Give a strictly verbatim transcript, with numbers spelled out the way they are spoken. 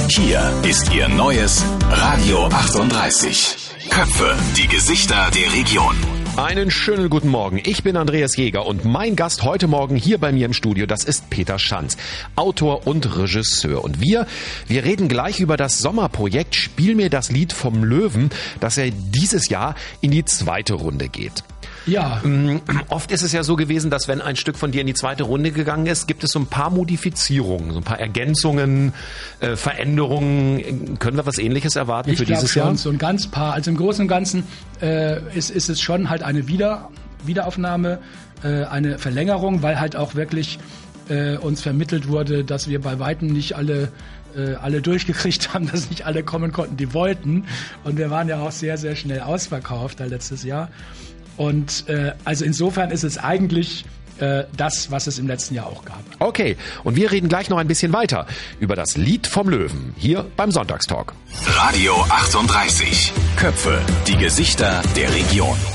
Hier ist Ihr neues Radio achtunddreißig. Köpfe, die Gesichter der Region. Einen schönen guten Morgen. Ich bin Andreas Jäger und mein Gast heute Morgen hier bei mir im Studio, das ist Peter Schanz, Autor und Regisseur. Und wir, wir reden gleich über das Sommerprojekt Spiel mir das Lied vom Löwen, das ja dieses Jahr in die zweite Runde geht. Ja. Oft ist es ja so gewesen, dass wenn ein Stück von dir in die zweite Runde gegangen ist, gibt es so ein paar Modifizierungen, so ein paar Ergänzungen, äh, Veränderungen. Können wir was Ähnliches erwarten ich für dieses Jahr? Ich glaube schon, so ein ganz paar. Also im Großen und Ganzen äh, ist, ist es schon halt eine Wieder, Wiederaufnahme, äh, eine Verlängerung, weil halt auch wirklich äh, uns vermittelt wurde, dass wir bei Weitem nicht alle äh, alle durchgekriegt haben, dass nicht alle kommen konnten, die wollten. Und wir waren ja auch sehr, sehr schnell ausverkauft da letztes Jahr. Und äh, also insofern ist es eigentlich äh, das, was es im letzten Jahr auch gab. Okay, und wir reden gleich noch ein bisschen weiter über das Lied vom Löwen, hier beim Sonntagstalk. Radio achtunddreißig. Köpfe, die Gesichter der Region.